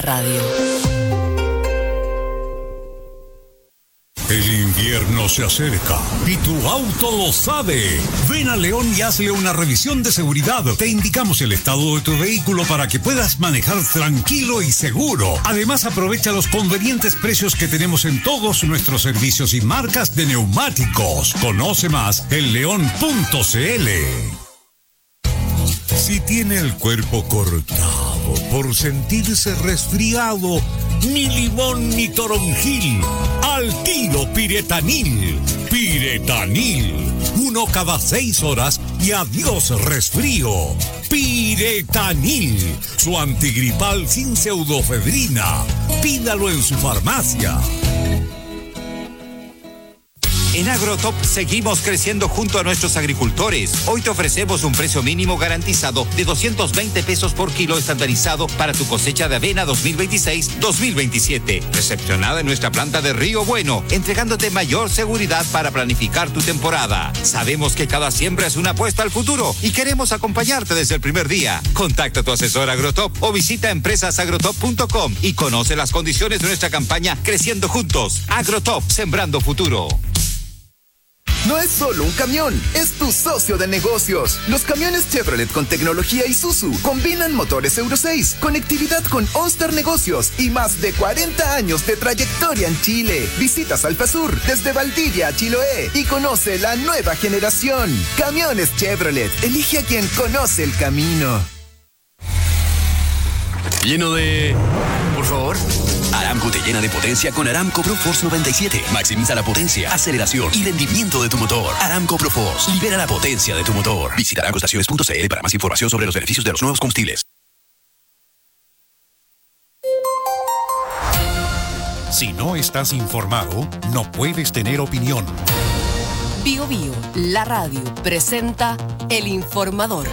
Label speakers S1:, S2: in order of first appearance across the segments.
S1: la radio.
S2: El invierno se acerca y tu auto lo sabe. Ven a León y hazle una revisión de seguridad. Te indicamos el estado de tu vehículo para que puedas manejar tranquilo y seguro. Además, aprovecha los convenientes precios que tenemos en todos nuestros servicios y marcas de neumáticos. Conoce más en león.cl. Si tiene el cuerpo cortado por sentirse resfriado, ni limón ni toronjil, al tiro Piretanil. Piretanil, 1 cada 6 horas y adiós resfrío. Piretanil, su antigripal sin pseudofedrina. Pídalo en su farmacia.
S3: En Agrotop seguimos creciendo junto a nuestros agricultores. Hoy te ofrecemos un precio mínimo garantizado de 220 pesos por kilo estandarizado para tu cosecha de avena 2026-2027. Recepcionada en nuestra planta de Río Bueno, entregándote mayor seguridad para planificar tu temporada. Sabemos que cada siembra es una apuesta al futuro y queremos acompañarte desde el primer día. Contacta a tu asesor Agrotop o visita empresasagrotop.com y conoce las condiciones de nuestra campaña Creciendo Juntos. Agrotop, sembrando futuro.
S4: No es solo un camión, es tu socio de negocios. Los camiones Chevrolet con tecnología Isuzu combinan motores Euro 6, conectividad con All-Star Negocios y más de 40 años de trayectoria en Chile. Visita Salfasur desde Valdivia a Chiloé y conoce la nueva generación. Camiones Chevrolet, elige a quien conoce el camino.
S5: Lleno de... Por favor. Aramco te llena de potencia con Aramco ProForce 97. Maximiza la potencia, aceleración y rendimiento de tu motor. Aramco ProForce. Libera la potencia de tu motor. Visita aramcoestaciones.cl para más información sobre los beneficios de los nuevos combustibles.
S6: Si no estás informado, no puedes tener opinión.
S1: Bio Bio, la radio, presenta El Informador.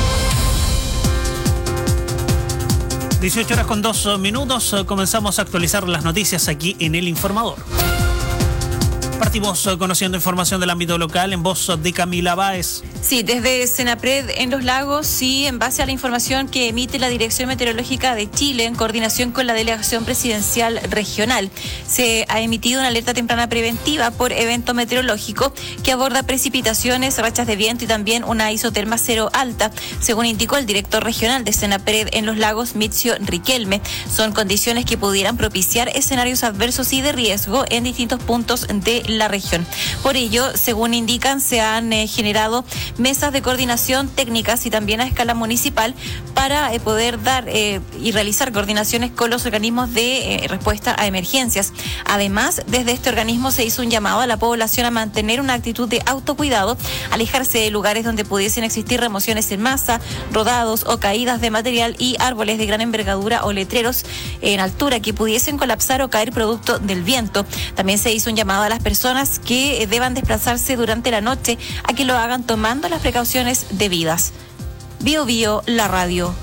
S7: 18 horas con 2 minutos, comenzamos a actualizar las noticias aquí en El Informador. Partimos conociendo información del ámbito local en voz de Camila Báez.
S8: Sí, desde Senapred en Los Lagos, sí, en base a la información que emite la Dirección Meteorológica de Chile en coordinación con la Delegación Presidencial Regional, se ha emitido una alerta temprana preventiva por evento meteorológico que aborda precipitaciones, rachas de viento y también una isoterma cero alta, según indicó el director regional de Senapred en Los Lagos, Mitzio Riquelme. Son condiciones que pudieran propiciar escenarios adversos y de riesgo en distintos puntos de la región. Por ello, según indican, se han generado mesas de coordinación técnicas y también a escala municipal para poder dar y realizar coordinaciones con los organismos de respuesta a emergencias. Además, desde este organismo se hizo un llamado a la población a mantener una actitud de autocuidado, alejarse de lugares donde pudiesen existir remociones en masa, rodados o caídas de material y árboles de gran envergadura o letreros en altura que pudiesen colapsar o caer producto del viento. También se hizo un llamado a las personas que deban desplazarse durante la noche a que lo hagan tomando las precauciones debidas. Bio Bio, la radio.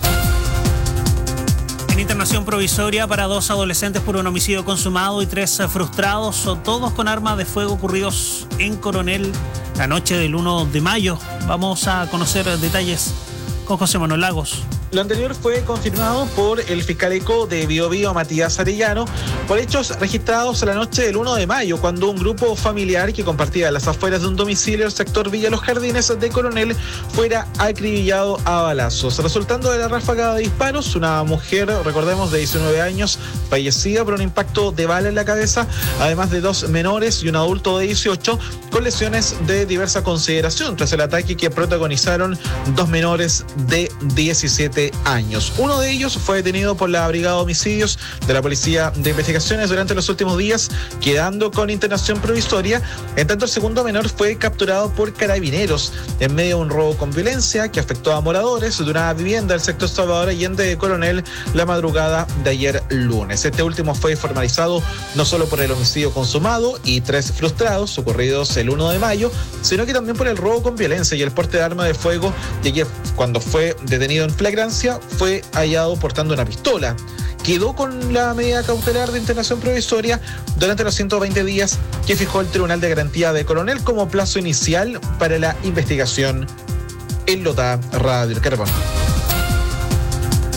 S7: En internación provisoria para 2 adolescentes por un homicidio consumado y 3 frustrados, todos con arma de fuego, ocurridos en Coronel la noche del 1 de mayo. Vamos a conocer detalles con José Manuel Lagos.
S9: Lo anterior fue confirmado por el fiscal ECO de Bio Bio, Matías Arellano, por hechos registrados la noche del 1 de mayo, cuando un grupo familiar que compartía las afueras de un domicilio del sector Villa Los Jardines de Coronel fuera acribillado a balazos. Resultando de la ráfaga de disparos, una mujer, recordemos, de 19 años, fallecida por un impacto de bala en la cabeza, además de 2 menores y un adulto de 18, con lesiones de diversa consideración, tras el ataque que protagonizaron 2 menores de 17 años. Uno de ellos fue detenido por la Brigada de Homicidios de la Policía de Investigaciones durante los últimos días, quedando con internación provisoria. En tanto, el segundo menor fue capturado por carabineros en medio de un robo con violencia que afectó a moradores de una vivienda del sector Salvador Allende de Coronel la madrugada de ayer lunes. Este último fue formalizado no solo por el homicidio consumado y 3 frustrados ocurridos el 1 de mayo, sino que también por el robo con violencia y el porte de arma de fuego, y que cuando fue detenido en flagrancia fue hallado portando una pistola. Quedó con la medida cautelar de internación provisoria durante los 120 días que fijó el Tribunal de Garantía de Coronel como plazo inicial para la investigación en Lota Radio El Carbón.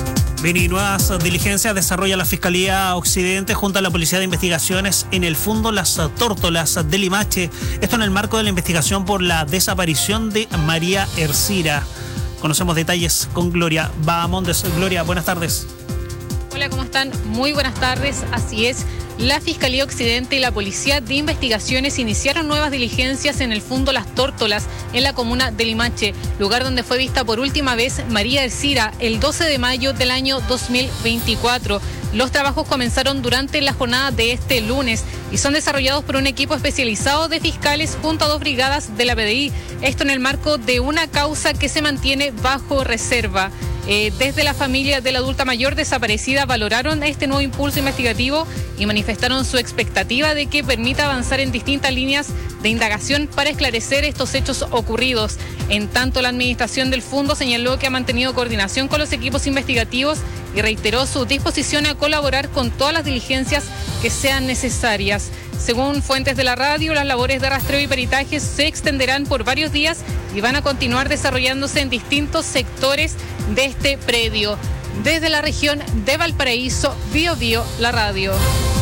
S7: Bien, y nuevas diligencias desarrolla la Fiscalía Occidente junto a la Policía de Investigaciones en el Fundo Las Tórtolas de Limache. Esto en el marco de la investigación por la desaparición de María Ercira. Conocemos detalles con Gloria Bahamondes. Gloria, buenas tardes.
S10: Hola, ¿cómo están? Muy buenas tardes. Así es. La Fiscalía Occidente y la Policía de Investigaciones iniciaron nuevas diligencias en el Fundo Las Tórtolas, en la comuna de Limache, lugar donde fue vista por última vez María Ercira el 12 de mayo del año 2024. Los trabajos comenzaron durante la jornada de este lunes y son desarrollados por un equipo especializado de fiscales junto a 2 brigadas de la PDI. Esto en el marco de una causa que se mantiene bajo reserva. Desde la familia de la adulta mayor desaparecida valoraron este nuevo impulso investigativo y manifestaron su expectativa de que permita avanzar en distintas líneas de indagación para esclarecer estos hechos ocurridos. En tanto, la administración del fondo señaló que ha mantenido coordinación con los equipos investigativos y reiteró su disposición a colaborar con todas las diligencias que sean necesarias. Según fuentes de la radio, las labores de rastreo y peritaje se extenderán por varios días y van a continuar desarrollándose en distintos sectores de este predio. Desde la región de Valparaíso, Biobío, la radio.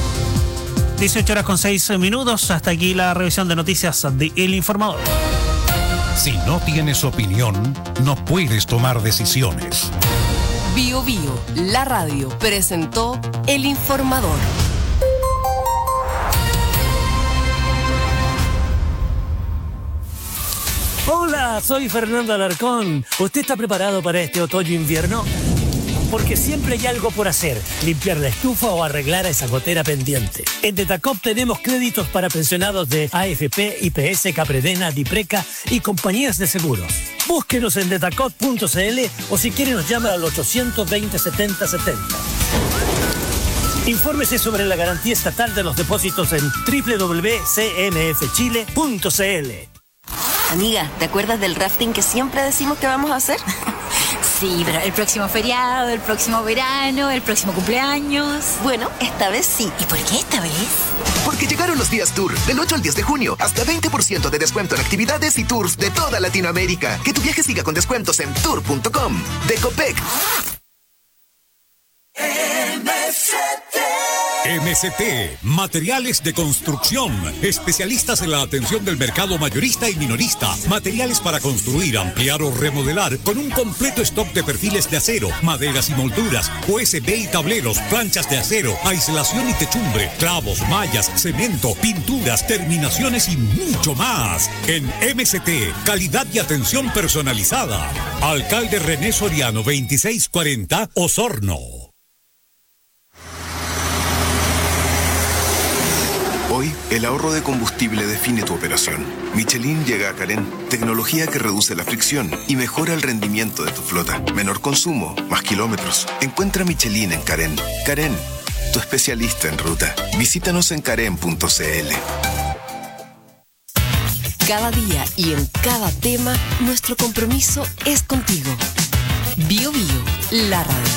S7: 18:06. Hasta aquí la revisión de noticias de El Informador.
S6: Si no tienes opinión, no puedes tomar decisiones.
S1: Biobío, la radio, presentó El Informador.
S11: Hola, soy Fernando Alarcón. ¿Usted está preparado para este otoño-invierno? Porque siempre hay algo por hacer, limpiar la estufa o arreglar a esa gotera pendiente. En Detacop tenemos créditos para pensionados de AFP, IPS, Capredena, Dipreca y compañías de seguros. Búsquenos en detacop.cl o si quiere nos llama al 820-7070. Infórmese sobre la garantía estatal de los depósitos en www.cmfchile.cl.
S12: Amiga, ¿te acuerdas del rafting que siempre decimos que vamos a hacer?
S13: Sí, pero el próximo feriado, el próximo verano, el próximo cumpleaños.
S12: Bueno, esta vez sí.
S13: ¿Y por qué esta vez?
S4: Porque llegaron los días Tour, del 8 al 10 de junio, hasta 20% de descuento en actividades y tours de toda Latinoamérica. Que tu viaje siga con descuentos en tour.com. De Copec.
S2: MCT, materiales de construcción, especialistas en la atención del mercado mayorista y minorista, materiales para construir, ampliar o remodelar, con un completo stock de perfiles de acero, maderas y molduras, USB y tableros, planchas de acero, aislación y techumbre, clavos, mallas, cemento, pinturas, terminaciones y mucho más. En MCT, calidad y atención personalizada. Alcalde René Soriano, 2640, Osorno.
S14: Hoy, el ahorro de combustible define tu operación. Michelin llega a Carén, tecnología que reduce la fricción y mejora el rendimiento de tu flota. Menor consumo, más kilómetros. Encuentra Michelin en Carén. Carén, tu especialista en ruta. Visítanos en carén.cl.
S1: Cada día y en cada tema, nuestro compromiso es contigo. Biobío, la radio.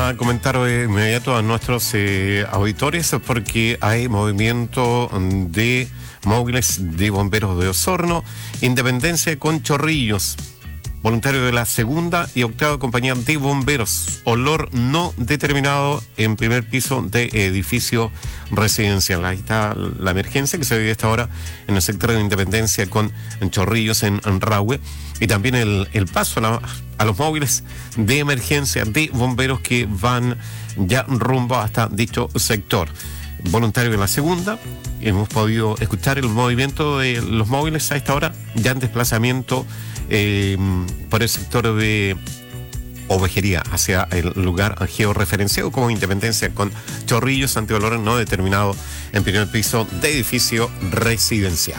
S15: a comentar de inmediato a nuestros auditores porque hay movimiento de móviles de bomberos de Osorno, Independencia con Chorrillos, voluntario de la 2ª y 8ª compañía de bomberos, olor no determinado en primer piso de edificio residencial. Ahí está la emergencia que se vive a esta hora en el sector de Independencia con Chorrillos en Rahue, y también el paso a los móviles de emergencia de bomberos que van ya rumbo hasta dicho sector. Voluntario de la 2ª, hemos podido escuchar el movimiento de los móviles a esta hora, ya en desplazamiento por el sector de Ovejería hacia el lugar georreferenciado como Independencia con Chorrillos, ante olor no determinado en primer piso de edificio residencial.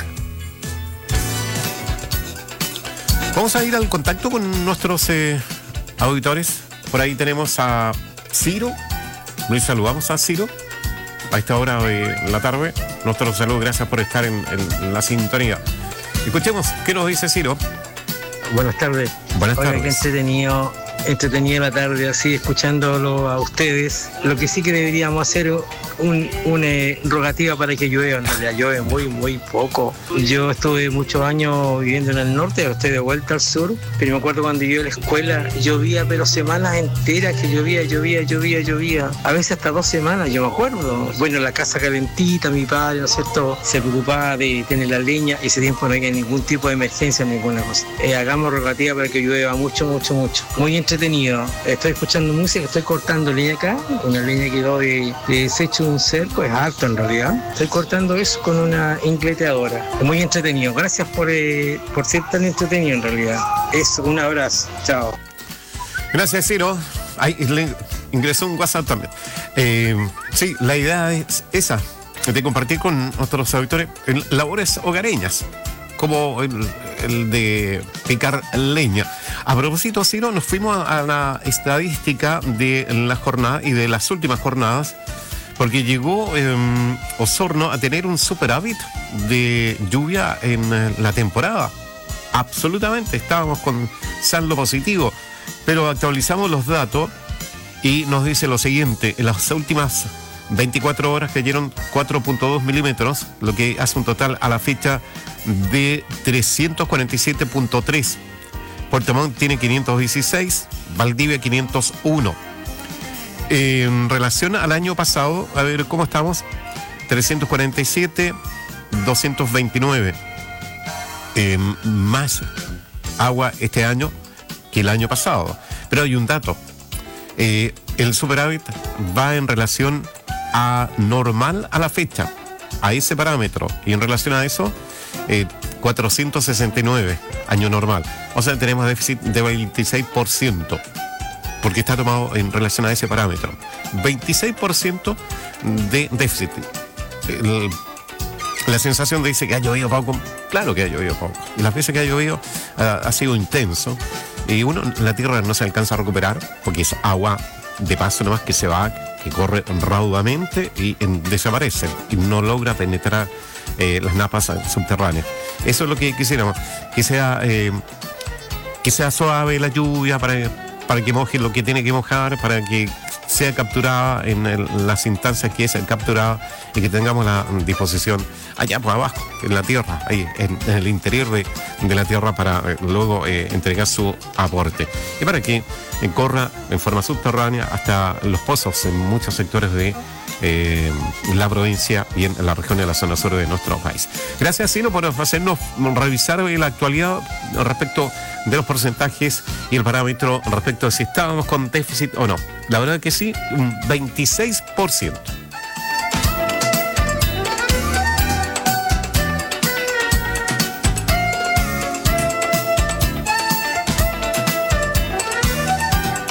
S15: Vamos a ir al contacto con nuestros auditores. Por ahí tenemos a Ciro. Nos saludamos a Ciro a esta hora de la tarde. Nuestro saludo, gracias por estar en la sintonía. Escuchemos qué nos dice Ciro.
S16: Buenas tardes.
S15: Buenas tardes.
S16: Oiga, qué entretenido la tarde así escuchándolo a ustedes. Lo que sí que deberíamos hacer una rogativa para que llueva. En realidad llueve muy poco. Yo estuve muchos años viviendo en el norte, ahora estoy de vuelta al sur, pero me acuerdo cuando yo en la escuela llovía, pero semanas enteras que llovía, a veces hasta 2 semanas, yo me acuerdo. Bueno, la casa calentita, mi padre, ¿no es cierto?, se preocupaba de tener la leña, ese tiempo no había ningún tipo de emergencia, ninguna cosa. Hagamos rogativa para que llueva mucho. Muy entretenido. Estoy escuchando música, estoy cortando leña acá, una leña que doy de desecho un cerco, es alto en realidad. Estoy cortando eso con una ingleteadora. Muy entretenido. Gracias por ser tan entretenido en realidad. Eso, un abrazo. Chao.
S15: Gracias, Ciro. Ahí le ingresó un WhatsApp también. Sí, la idea es esa, de compartir con nuestros auditores labores hogareñas, como el de picar leña. A propósito, Ciro, nos fuimos a la estadística de la jornada y de las últimas jornadas, porque llegó Osorno a tener un superávit de lluvia en la temporada. Absolutamente, estábamos con saldo positivo, pero actualizamos los datos y nos dice lo siguiente: en las últimas 24 horas cayeron 4.2 milímetros, lo que hace un total a la fecha de 347.3. Puerto Montt tiene 516, Valdivia 501. En relación al año pasado, a ver cómo estamos: 347, 229. Más agua este año que el año pasado. Pero hay un dato: el superávit va en relación a normal a la fecha, a ese parámetro, y en relación a eso 469 año normal, o sea, tenemos déficit de 26%, porque está tomado en relación a ese parámetro. 26% de déficit. La sensación dice que ha llovido poco. Claro que ha llovido poco, y las veces que ha llovido ha sido intenso, y la tierra no se alcanza a recuperar porque es agua de paso nomás que se va, que corre raudamente y desaparece y no logra penetrar las napas subterráneas. Eso es lo que quisiéramos, que sea suave la lluvia para que moje lo que tiene que mojar, para que sea capturada en las instancias que es capturada, y que tengamos la disposición allá por abajo, en la tierra, ahí en el interior de la tierra, para luego entregar su aporte, y para que corra en forma subterránea hasta los pozos en muchos sectores de la provincia y en la región de la zona sur de nuestro país. Gracias, Silo, por hacernos revisar la actualidad respecto de los porcentajes y el parámetro respecto de si estábamos con déficit o no. La verdad que sí, un 26%.